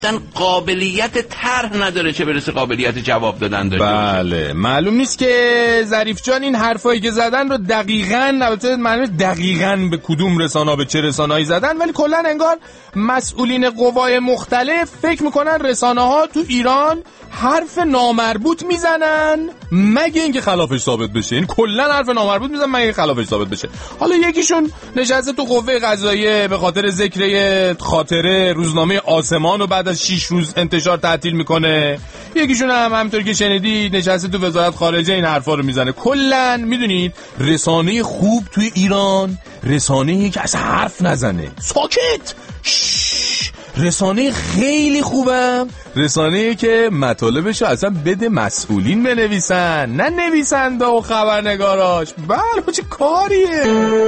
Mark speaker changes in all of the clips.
Speaker 1: قابلیت طرح نداره، چه برسه قابلیت جواب دادن داره.
Speaker 2: بله معلوم نیست که ظریف جان این حرفایی که زدن رو دقیقاً، البته معلومه دقیقاً به کدوم رسانه‌ها به چه رسانه‌ای زدن، ولی کلاً انگار مسئولین قوای مختلف فکر میکنن رسانه‌ها تو ایران حرف نامربوط میزنن مگه اینکه خلافش ثابت بشه. این کلاً حرف نامربوط میزنن مگه خلافش ثابت بشه. حالا یکیشون نشسته تو قوه قضاییه به خاطر ذکر خاطره روزنامه آسمان و بعد از 6 روز انتشار تعطیل میکنه، یکیشون هم همونطور که شنیدی نشسته تو وزارت خارجه این حرفا رو میزنه. کلاً میدونید رسانه خوب توی ایران رسانه‌ای که اصلا حرف نزنه، ساکت. رسانه خیلی خوبم رسانه‌ای که مطالبشو اصلا بده مسئولین بنویسن، نه نویسنده و خبرنگاراش. بله چه کاریه.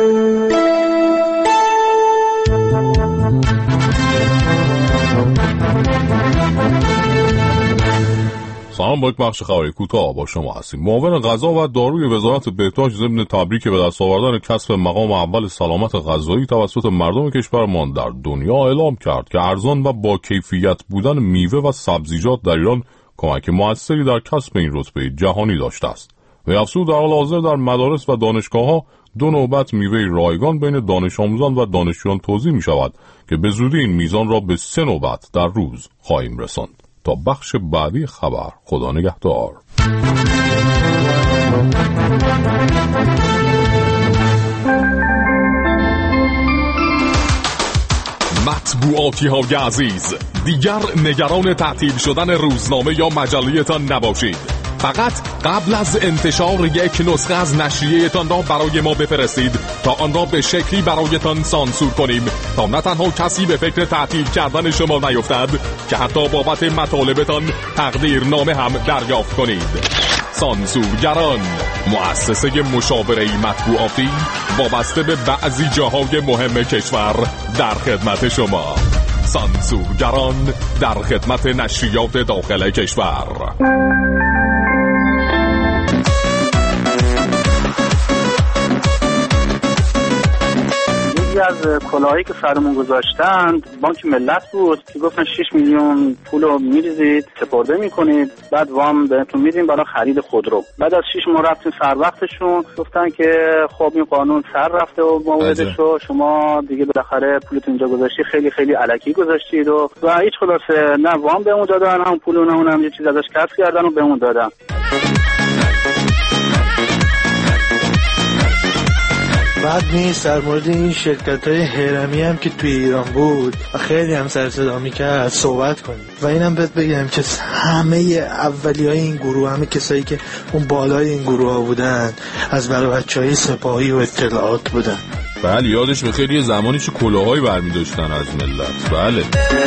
Speaker 3: سلام، با یک بخش خبری کوتاه با شما هستیم. معاون غذا و داروی وزارت بهداشت ضمن تبریک به دست آوردن کسب مقام اول سلامت غذایی توسط مردم کشورمان در دنیا اعلام کرد که ارزان و با کیفیت بودن میوه و سبزیجات در ایران کمک موثری در کسب این رتبه جهانی داشته است. و افزود در حال حاضر در مدارس و دانشگاه‌ها 2 نوبت میوه رایگان بین دانش آموزان و دانشجویان توزیع می شود که به زودی این میزان را به 3 نوبت در روز خواهیم رساند. تا بخش بعدی خبر، خدا نگهدار. مطبوعاتی های عزیز، دیگر نگران تعطیل شدن روزنامه یا مجله تان نباشید. فقط قبل از انتشار یک نسخه از نشریه تان را برای ما بفرستید تا آن را به شکلی برایتان سانسور کنیم تا نه تنها کسی به فکر تعطیل کردن شما نیفتد که حتی بابت مطالبتان تقدیرنامه هم دریافت کنید. سانسورگران، مؤسسه مشاوره مطبوعاتی وابسته به بعضی جاهای مهم کشور در خدمت شما. سانسورگران در خدمت نشریات داخل کشور.
Speaker 4: از کلاهایی که سرمون گذاشتند بانک ملت بود که گفتن 6 میلیون پولو میریزید سپرده میکنید، بعد وام بهتون میدیم برای خرید خودرو. بعد از 6 ماه رفتیم سر وقتشون، گفتن که خب این قانون سر رفته و موعدش رو شما دیگه بالاخره پولتون اینجا گذاشتی، خیلی خیلی الکی گذاشتید و هیچ خلاصه نه وام بهمون دادن، هم پولو نه اونم یه چیز ازش کسب کردن و بهمون دادن.
Speaker 5: بعد نیست در مورد این شرکت‌های هرمی هم که توی ایران بود و خیلی هم سر صدا می‌کرد صحبت کنیم. و اینم بهت بگم که همه اولیای این گروه، همه کسایی که اون بالای این گروه‌ها بودن از برای بچه‌های سپاهی و اطلاعات بودن.
Speaker 2: بله یادش بخیر یه زمانی چه کلاهایی برمی داشتن از ملت. بله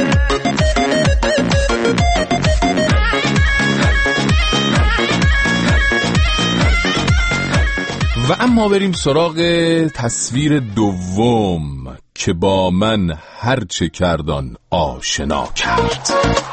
Speaker 2: و اما بریم سراغ تصویر دوم که با من هرچه کردان آشنا کرد.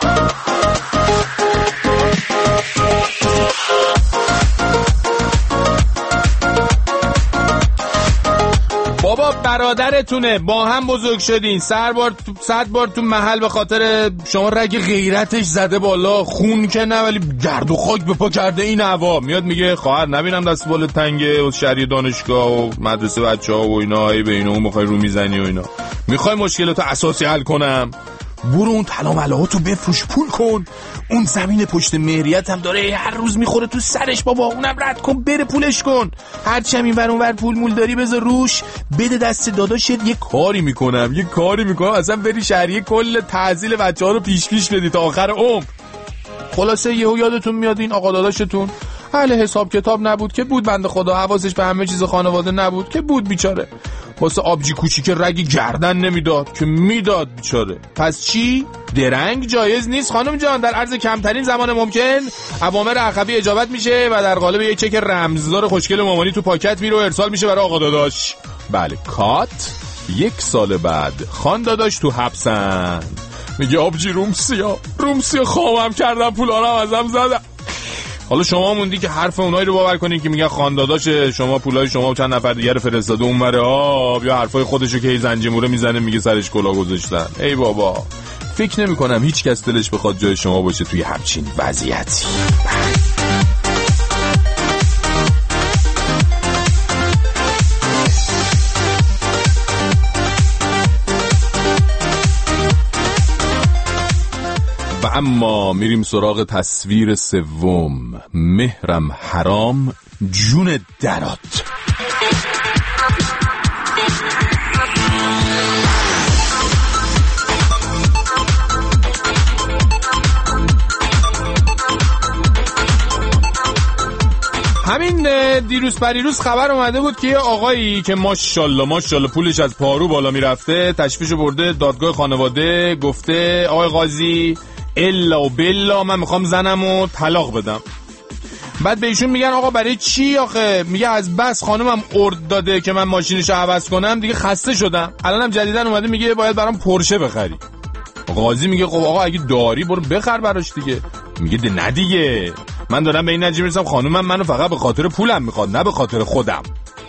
Speaker 2: بابا برادرتونه، با هم بزرگ شدین، 100 بار تو محل به خاطر شما رگ غیرتش زده بالا، خون که نه ولی گرد و خاک به پا کرده. این هوا میاد میگه خواهر نبینم دست بال تنگه و شهری دانشگاه و مدرسه بچه‌ها و اینا، ای به اینا میخوای رو میزنی و اینا، میخوای مشکلاتو اساسی حل کنم، برو اون طلا ملهاتو بفروش پول کن. اون زمین پشت مهریت هم داره هر روز میخوره تو سرش، بابا اونم رد کن بره پولش کن. هرچی هم این ور اون ور پول مول داری بذار روش، بده دست داداشت. یه کاری میکنم اصلا بری شهریه کل تحصیل بچه‌ها رو پیش بدی تا آخر عمر. خلاصه یهو یادتون میاد این آقا داداشتون اهل حساب کتاب نبود که بود، بنده خدا حواسش به همه چیز خانواده نبود که بود، بیچاره واسه آبجی کوچیک رگی گردن نمیداد که میداد بیچاره. پس چی؟ درنگ جایز نیست خانم جان. در عرض کمترین زمان ممکن اوامر اخوی اجابت میشه و در قالب یک چک رمزدار خوشگل مامانی تو پاکت میره و ارسال میشه برای آقا داداش. بله کات. 1 سال بعد خان داداش تو حبسن، میگه آبجی رومسیا خامم کردم پولارم ازم زدم. حالا شما موندی که حرف اونایی رو باور کنین که میگن خانداداش شما پولای شما و چند نفر دیگه رو فرستاده اونوره آب، یا حرفای خودشو که زنجیموره میزنه میگه سرش کلا گذاشتن. ای بابا فکر نمی کنم هیچ کس دلش بخواد جای شما باشه توی همچین وضعیتی. و اما میریم سراغ تصویر سوم. مهرم حرام جون درات. همین دیروز پریروز خبر اومده بود که یه آقایی که ماشاءالله پولش از پارو بالا میرفته تشویشو برده دادگاه خانواده، گفته آقای قاضی الا و بلا من میخوام زنمو طلاق بدم. بعد به ایشون میگن آقا برای چی آخه؟ میگه از بس خانومم ارد داده که من ماشینشو عوض کنم دیگه خسته شدم، الانم جدیدن اومده میگه باید برام پورشه بخری. قاضی میگه خب آقا اگه داری برو بخر براش دیگه. میگه نه دیگه من دارم به این نتیجه میرسم خانومم منو فقط به خاطر پولم میخواد نه به خاطر خودم.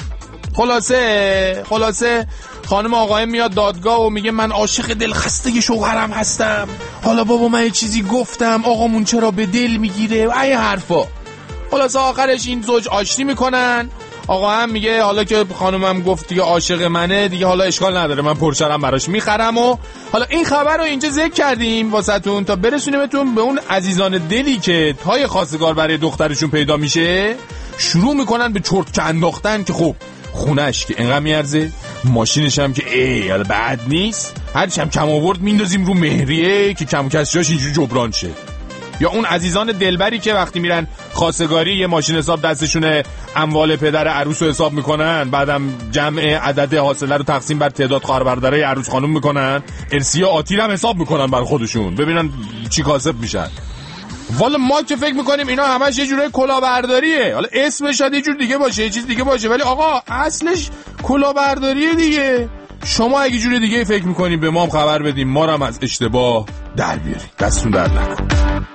Speaker 2: خلاصه خانم آقای میاد دادگاه و میگه من عاشق دلخسته شوهرم هستم، حالا بابا من یه چیزی گفتم آقامون چرا به دل میگیره ای حرفا. خلاصه آخرش این زوج آشتی میکنن. آقا هم میگه حالا که خانومم گفت دیگه عاشق منه دیگه حالا اشکال نداره من پرشرم براش میخرم. و حالا این خبر رو اینجا ذکر کردیم واسهتون تا برسونیمتون به اون عزیزان دلی که تای خواستگار برای دخترشون پیدا میشه شروع میکنن به چرت انداختن که خب خونش که انقدر میارزه، ماشینش هم که حالا بد نیست، هرچی هم کم آورد میندازیم رو مهریه که کم کسیاش اینجوری جبران شه. یا اون عزیزان دلبری که وقتی میرن خواستگاری یه ماشین حساب دستشونه اموال پدر عروس رو حساب میکنن، بعدم جمع عدد حاصله رو تقسیم بر تعداد خواهر برادرای عروس خانم میکنن، ارثیه آتیل هم حساب میکنن بر خودشون ببینن چی کاسب میشن. والا ما که فکر میکنیم اینا همش یه جوره کلاهبرداریه، حالا اسمش شاید یه جور دیگه باشه یه چیز دیگه باشه ولی آقا اصلش کلاهبرداریه دیگه. شما اگه جور دیگه فکر میکنیم به ما هم خبر بدیم، ما رو هم از اشتباه در بیاریم. دستون درد نکن.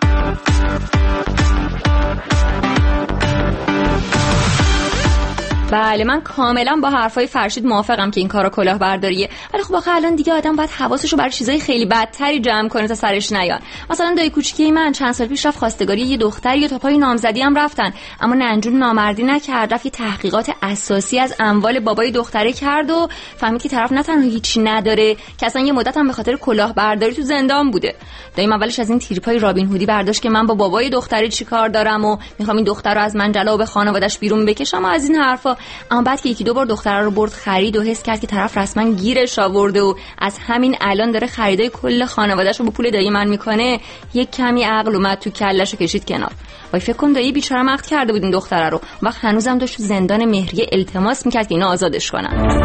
Speaker 6: بله من کاملا با حرفای فرشید موافقم که این کارا کلاهبرداریه، ولی خب آخه الان دیگه آدم باید حواسشو برای چیزای خیلی بدتری جمع کنه تا سرش نیاد. مثلا دایی کوچیکی من چند سال پیش رفت خواستگاری یه دختری تا پای نامزدی هم رفتن، اما ننجون نامردی نکرد، رفت یه تحقیقات اساسی از اموال بابای دختره کرد و فهمید که طرف نه تنها هیچی نداره که اصلا یه مدت هم به خاطر کلاهبرداری تو زندان بوده. داییم اولش از این تریپای رابین هودی برداشت که من با بابای دختره چیکار دارم و میخوام این دختر رو از منجلا و به خانواده‌اش بیرون بکشم و از این حرفا. اما بعد که یکی دو بار دختره رو برد خرید و حس کرد که طرف رسما گیرش آورده و از همین الان داره خریدای کل خانواده‌اش رو با پول دایی من میکنه، یک کمی عقل اومد تو کله‌شو کشید کنار. وای فکر کنم دایی بیچاره مقت کرده بود این دختره رو، وقت هنوزم داشت تو زندان مهریه التماس میکرد که اینا آزادش کنن.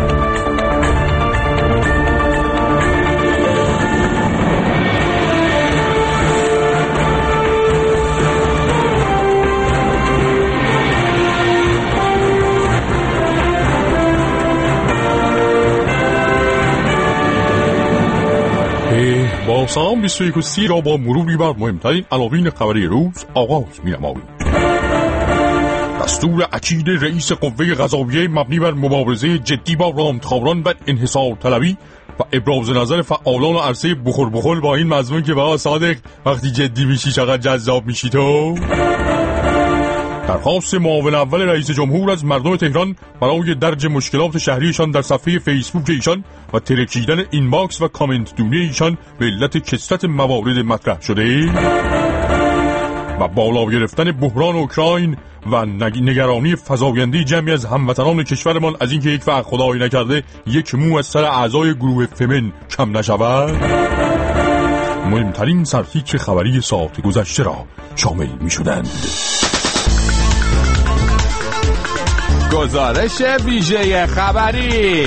Speaker 3: با سلام 21 را با مروری بر مهمترین عناوین خبری روز آغاز می‌نماییم. دستور اکید رئیس قوه قضاییه مبنی بر مبارزه جدی با رامتخواران و انحصار طلبی و ابراز نظر فعالان عرصه بخور با این مضمون که با صادق وقتی جدی میشی چقدر جذاب میشی تو. درخواست معاون اول رئیس جمهور از مردم تهران برای درج مشکلات شهریشان در صفحه فیسبوک ایشان و ترکیدن اینباکس و کامنت دونی ایشان به علت کثرت موارد مطرح شده و بالا گرفتن بحران اوکراین و نگرانی فزاینده جمعی از هموطنان کشورمان از اینکه یک فقط خدایی نکرده یک مو از سر اعضای گروه فمن کم نشود، مهمترین سرتیتر خبری ساعت گذشته را شامل می شدند.
Speaker 2: گزارش ویژه خبری.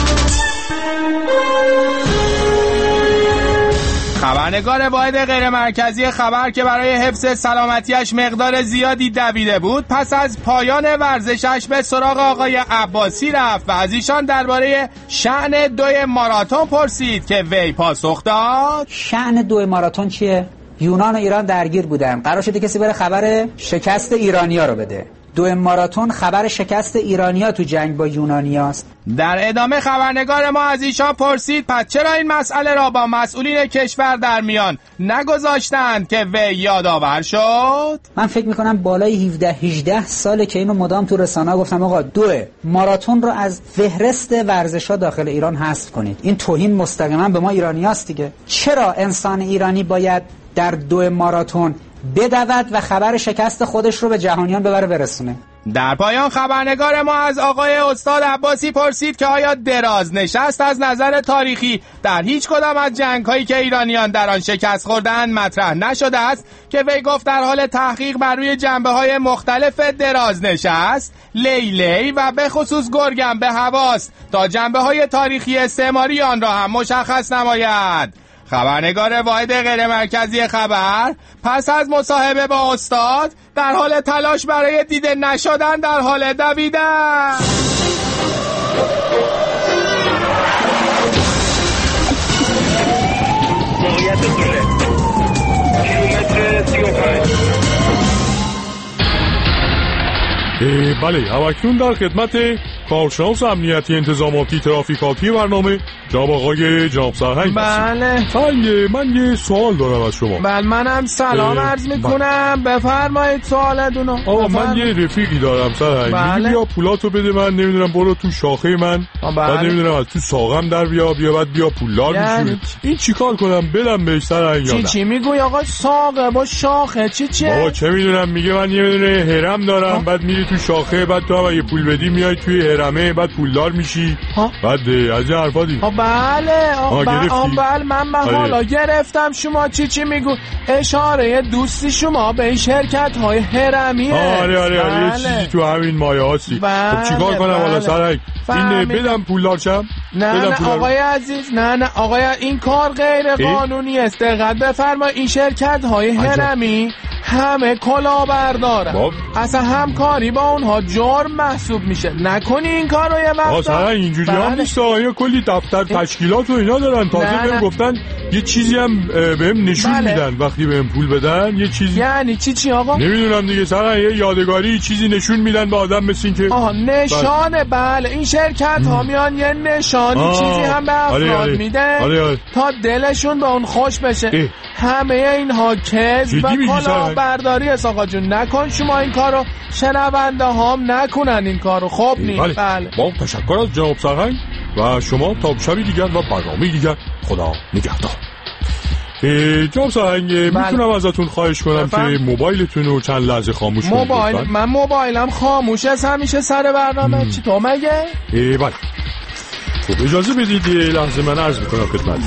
Speaker 2: خبرنگار واحد غیر مرکزی خبر که برای حفظ سلامتیش مقدار زیادی دویده بود پس از پایان ورزشش به سراغ آقای عباسی رفت و از ایشان درباره شأن 2 ماراتون پرسید که وی پاسخ داد
Speaker 7: شأن 2 ماراتون چیه؟ یونان و ایران درگیر بودن، قرار شده کسی بره خبر شکست ایرانیا رو بده. 2 ماراتون خبر شکست ایرانیا تو جنگ با یونانیاست.
Speaker 2: در ادامه خبرنگار ما از ایشان پرسید پس چرا این مسئله را با مسئولین کشور در میان نگذاشتند که وی یادآور شد؟
Speaker 7: من فکر میکنم بالای 17-18 ساله که اینو مدام تو رسانه‌ها گفتم آقا 2 ماراتون رو از فهرست ورزش‌ها داخل ایران حذف کنید. این توهین مستقیما به ما ایرانیاست دیگه. چرا انسان ایرانی باید در 2 ماراتون بدود و خبر شکست خودش رو به جهانیان ببره برسونه؟
Speaker 2: در پایان خبرنگار ما از آقای استاد عباسی پرسید که آیا دراز نشست از نظر تاریخی در هیچ کدام از جنگ‌هایی که ایرانیان در آن شکست خوردند مطرح نشده است که وی گفت در حال تحقیق بر روی جنبه‌های مختلف دراز نشست، لیلی و به خصوص گرگم به هواست تا جنبه‌های تاریخی استعماری آن را هم مشخص نماید. خبرنگار واحد غیر مرکزی خبر پس از مصاحبه با استاد در حال تلاش برای دیده نشدن در حال دویدن.
Speaker 8: موقعیت کیلومتر 35.
Speaker 3: بله، همکنون در خدمت کارشناس امنیتی انتظاماتی ترافیکاتی برنامه جناب آقای جناب سرهنگ.
Speaker 2: بله
Speaker 3: سرهنگ، من یه سوال دارم از شما.
Speaker 2: بله منم سلام عرض میکنم، بفرمایید سوالتونو.
Speaker 3: من یه رفیقی دارم سرهنگ.
Speaker 2: بله.
Speaker 3: بیا پولاتو بده من، نمیدونم برو تو شاخه من. بعد نمیدونم از تو ساقم در بیا بعد بیا پولدار میشی. این چیکار کنم بدم بهش سرهنگ؟
Speaker 2: چی میگوی آقا؟ ساقه با شاخه چیه؟
Speaker 3: بابا چه میدونم، میگه من یه دونه هرم دارم. بعد میری تو شاخه، بعد تو اگه پول بدی میای توی هرمه، بعد پولدار میشی. بعد از این حرفا دی.
Speaker 2: بله من حالا گرفتم. شما چی میگو؟ اشاره دوستی شما به شرکت های هرمیه.
Speaker 3: آره یه چیزی تو همین مایه هستی. خب چیکار کنم حالا سرک؟ این بدم پولدار شم؟
Speaker 2: نه آقای عزیز، نه آقای، این کار غیر قانونی است. دقت بفرما، این شرکت های هرمی همه کلاهبردارن. اصلا همکاری با اونها جرم محسوب میشه. نکنی این کارو یه وقتا.
Speaker 3: اصلا اینجوری هم نیست. یا کلی دفتر تشکیلات و اینا دارن. تازه بهم گفتن یه چیزی هم بهم نشون میدن وقتی بهم پول بدن. یه چیزی
Speaker 2: یعنی چی آقا؟
Speaker 3: نمیدونم دیگه. سرا یه یادگاری چیزی نشون میدن به آدم، مثل این که
Speaker 2: نشانه. بله این شرکت ها میان یه نشانی چیزی هم به افراد میده تا دلشون به اون خوش بشه. همه اینها کذب و کلاهبرداری است آقا جون. نکن شما این کارو، شنونده هم نکنن این کارو. خب بله.
Speaker 3: با تشکر از جناب سرهنگ و شما تا شبی دیگر و برنامه دیگر. خدا نگهدار. جناب سرهنگ میتونم ازتون خواهش کنم که موبایلتون رو چند لحظه خاموش کنید؟
Speaker 2: من موبایلم خاموشه همیشه سر برنامه. چی تو مگه؟
Speaker 3: بله. خب اجازه بدید یه لحظه من عرض میکنم خدمتتون.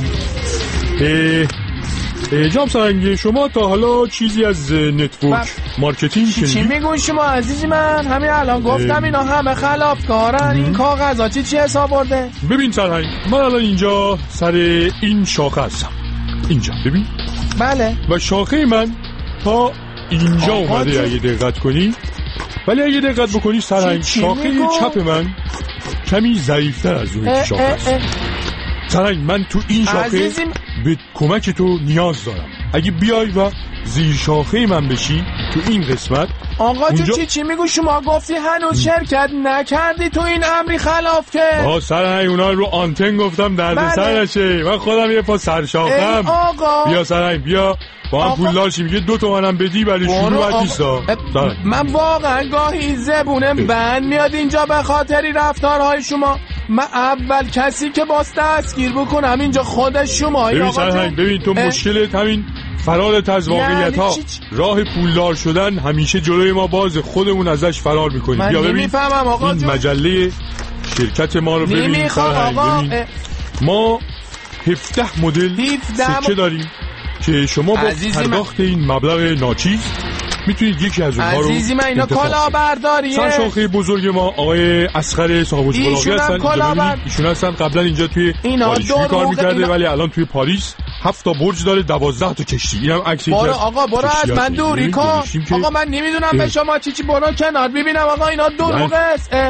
Speaker 3: جناب سرهنگ، شما تا حالا چیزی از نتورک مارکتینگ شنیدید؟
Speaker 2: چی میگون شما عزیزی من؟ همین الان گفتم اینا همه خلافکارن. این کاغذا چی حساب برده؟
Speaker 3: ببین سرهنگ، من الان اینجا سر این شاخه هستم. اینجا ببین.
Speaker 2: بله.
Speaker 3: و شاخه من تا اینجا اومده اگه دقت کنی. ولی اگه دقت بکنی سرهنگ، شاخه چپ من کمی ضعیفتر از اون شاخه است. سرهنگ من تو این شاخه به کمک تو نیاز دارم. اگه بیای و زیر شاخه من بشی تو این قسمت.
Speaker 2: آقا چی میگو؟ شما گفتی هنوز شرکت نکردی تو این امری خلاف که
Speaker 3: سرهنگ اونا رو آنتن گفتم درد سر نشه. من خودم یه پا سرشاخم. بیا سرهنگ بیا با هم پولدار شیم. یه 2 تومنم بدی برای شروع بد نیستا.
Speaker 2: من واقعا گاهی زبونم بند میاد اینجا به خاطری رفتارهای شما. من اول کسی که باز دستگیر بکنم اینجا خود شمایی.
Speaker 3: ببین تو مشکلت همین فرارت از واقعیت ها. راه پولدار شدن همیشه جلوی ما باز، خودمون ازش فرار میکنیم. بیا ببین این مجله شرکت ما رو ببین. ما 17 مدل سکه داریم که شما با پرداخت این مبلغ ناچیز میتونید یکی از اونها رو
Speaker 2: عزیزی من اینا کلاهبرداریه.
Speaker 3: سر شاخه بزرگ ما آقای اصغر صاحب البلاغه هستن. ایشون هستن قبلا اینجا توی پاریس کار میکرده ولی الان توی پاریس 7 تا برج داره، 12 تا کشتی. اینم عکس یکی از
Speaker 2: آقا برو از من دوری کن. آقا من نمیدونم به شما چی برو کنار ببینم. آقا اینا دروغه است.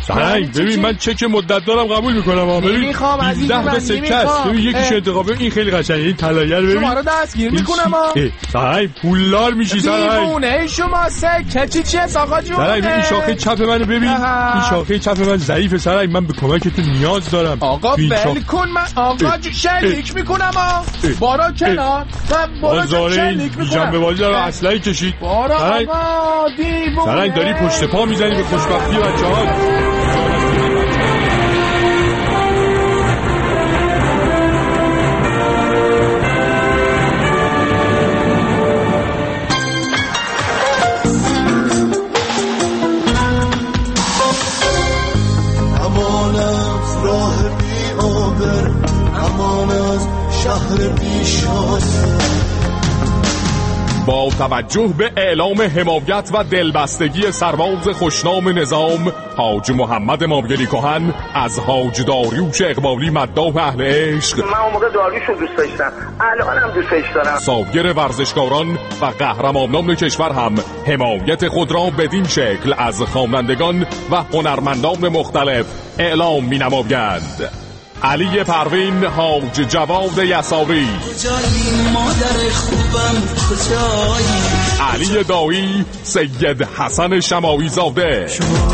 Speaker 2: سنگ ببین من چک مدت دارم قبول میکنم. ببین
Speaker 9: نمیخوام عزیز من،
Speaker 2: 17 سکه است. ببین یکیش انتخاب. این خیلی قشنگه. این طلایه رو ببین
Speaker 9: شما رو دستگیر میکنم.
Speaker 2: سنگ پولدار میشی سنگ.
Speaker 9: دیوونه شما سکه چیه آقا جون؟
Speaker 2: سنگ این شاخه چپ منو ببین. این شاخه چپ من ضعیفه سنگ. من به کمکت نیاز دارم.
Speaker 9: آقا ول کن. من آقا شلیک میکنم. بارا کنار. من بارا شلیک میکنم.
Speaker 2: جنبه بازی رو اسلحه کشید.
Speaker 9: بارا آقا دیوونه.
Speaker 2: سنگ داری پشت پا میزنی به خوشبختی بچه‌ها.
Speaker 10: امان از راه بی آبر، امان از شهر بی شاد.
Speaker 3: با توجه به اعلام حمایت و دلبستگی سرباز خوشنام نظام حاج محمد ماویلی کهن از حاج داریوش اقبالی مداح اهل عشق،
Speaker 8: من اون موقع داریوش رو دوست داشتم، الانم دوستش دارم،
Speaker 3: سایر ورزشکاران و قهرمانان کشور هم حمایت خود را بدین شکل از خوانندگان و هنرمندان مختلف اعلام می‌نمایند. علی پروین، حاج جواد یساری، علی دایی، سید حسن شماوی زاده،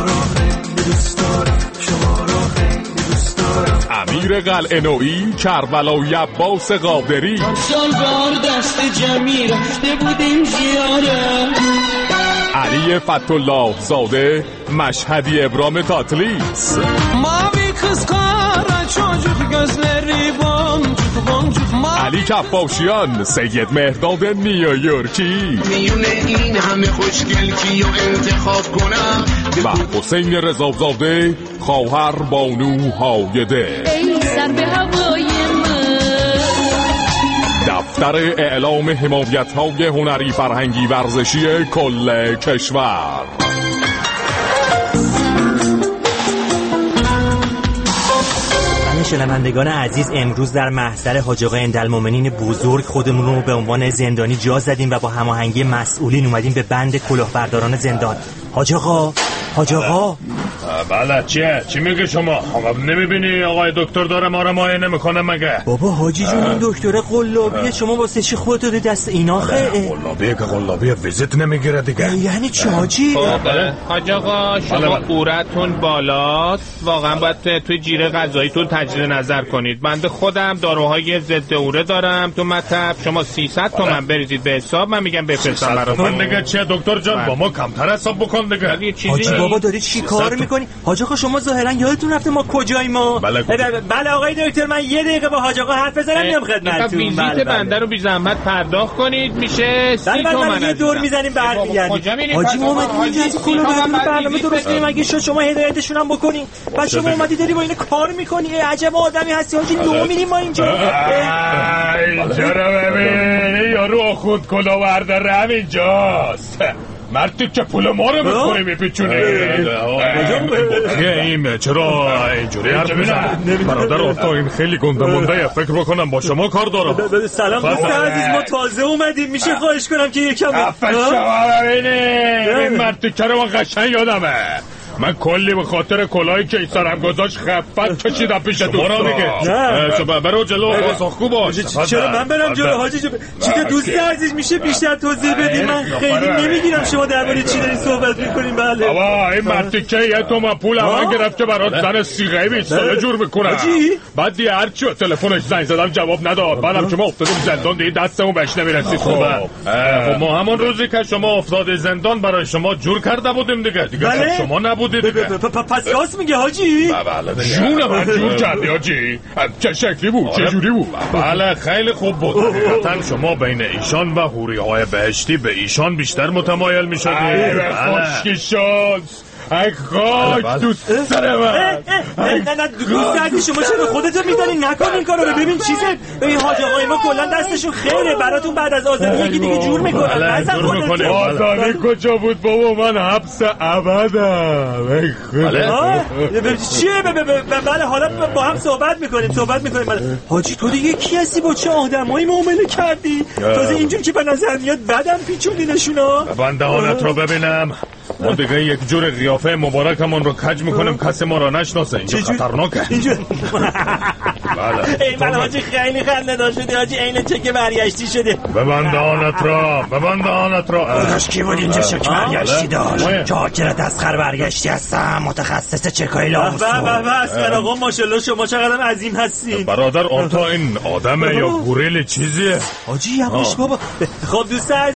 Speaker 3: امیر قلعه نویی، کربلای عباس قادری،
Speaker 11: سالگار دست جمعی رفته بودیم زیاره،
Speaker 3: علی فتح‌الله زاده، مشهدی ابرام تاتلیس،
Speaker 11: mavi kız kara çocuk gözleri boncuk boncuk
Speaker 3: علی کفاشیان، سید مهرداد نیویورکی
Speaker 11: میونه این همه خوشگل کیو انتخاب کنم
Speaker 3: و حسین رضازاده، خواهر بانو هایده.
Speaker 11: ای سر به هوای
Speaker 3: دفتر اعلام حمایت‌های هنری فرهنگی ورزشی کل کشور.
Speaker 12: شنوندگان عزیز، امروز در محضر حاج آقا عندالمؤمنین بزرگ خودمون رو به عنوان زندانی جا زدیم و با هماهنگی مسئولین اومدیم به بند کلاهبرداران زندان. حاج آقا
Speaker 13: بله چی میگه شما؟ نمیبینی آقای دکتر داره ما رو معاینه میکنه مگه؟
Speaker 12: بابا حاجی جون این دکتر قلابیه، شما واسه چی خودت دادی دست اینا؟
Speaker 13: قلابیه که قلابیه ویزیت نمیگیره دیگه.
Speaker 12: یعنی چی حاجی؟
Speaker 2: حاج آقا شما قورتون بالاست، واقعا باید توی جیره غذاییتون تجدید نظر کنید. بنده خودم داروهای ضد عفونی دارم تو مطب، شما 300 تومن بریزید به حساب، من میگم بفرستم براتون.
Speaker 13: دیگه چیه دکتر جان؟ با ما کمتر حساب بکن دیگه.
Speaker 12: حاجی بابا داری چی کار میکنی؟ حاج آقا شما ظاهرا یادتون رفته ما کجاییم ما؟ بله آقای دکتر، من یه دقیقه با حاج آقا حرف بزنم میام خدمتتون.
Speaker 2: ویزیت بنده رو بی زحمت پرداخت کنید، میشه 30 تومن.
Speaker 12: یه دور میزنیم برمیگردیم. حاجی محمد اینجا از کلا برنامه درست کنیم اگه شما هدایتشون هم بکنین. بعد شما اومدی داری با این کار میکنی. عجب آدمی هستی حاجی. نو میریم ما اینجا
Speaker 13: رو ببین، یارو آخوند کلاهبردار همینجاست. مردی که پول ما رو میخوری میپیچونه. این چرا اینجوری حرف میزنه؟ برادر آفتا این خیلی گنده مونده، فکر بکنم با شما کار دارم.
Speaker 12: سلام دوست عزیز، ما تازه اومدیم، میشه خواهش کنم که یکم
Speaker 13: شما ببینید این مردی که رو من قشنگ یادمه. من کلی به خاطر کلاهی که این سرم گذاشت خفت کشیدم پیش دوستان دیگه. برو جلو خوب باش.
Speaker 12: چرا من برم جلو حاجی جون؟ چیز دوست عزیز میشه بیشتر توضیح بدی؟ من خیلی نمیگیرم شما درباره چی دارین صحبت میکنین. بله
Speaker 13: بابا این مردی که یه تومن پول من گرفت که برات زن سیغه‌ای 20 ساله جور میکنه. بعد یه هرچی تلفنش زنگ زدم جواب نداد. بعدم که ما افتادیم زندان دیگه دستمون بهش نمیرسید. خب ما همون روزی که شما افتاد زندان برای شما جور کرده بودیم دیگه شما نبودید.
Speaker 12: پس راست میگه حاجی؟
Speaker 13: بله جون من جور کردی حاجی. چه شکلی بود؟ چه جوری بود؟ بله خیلی خوب بود. حقیقتا شما بین ایشان و حوری‌های بهشتی به ایشان بیشتر متمایل میشدید. خوشکی شد. ای خاک دوست سر من.
Speaker 12: نه دوست عزیز شما چرا خودتو میزنی؟ نکن این کارو. ببین چیزه، ببین حاج آقای ما کلا دستشون خیره براتون بعد از آزادی یکی دیگه جور میکنن.
Speaker 13: نزن خودت. آزادی کجا بود بابا؟ من حبس ابدم. ای خدا
Speaker 12: چیه؟ بله حالا با هم صحبت میکنیم. حاجی تو دیگه کی هستی؟ با چه آدمایی معامله کردی؟ تازه اینجوری که به نظر میاد بدم پیچوندینشونا.
Speaker 13: بنده حالت رو ببینم. ما دیگه یک جور قیافه قیافه مبارکمون رو کج میکنیم کسی ما را نشناسه. اینجا خطرناکه.
Speaker 12: بله. ای من حاجی خیلی خنده دار شدی حاجی، عین چک برگشتی شده.
Speaker 13: ببند آنت را.
Speaker 12: داداش کی بود اینجا چک برگشتی داشت؟ چاکرت اسخر برگشتی هستم، متخصص چکای لاموسو. اسخر آقا ماشاءالله شما چقدر عظیم هستین.
Speaker 13: برادر آنتا این آدمه یا گوریل چیزیه؟
Speaker 12: حاجی یواش بابا. خب دوست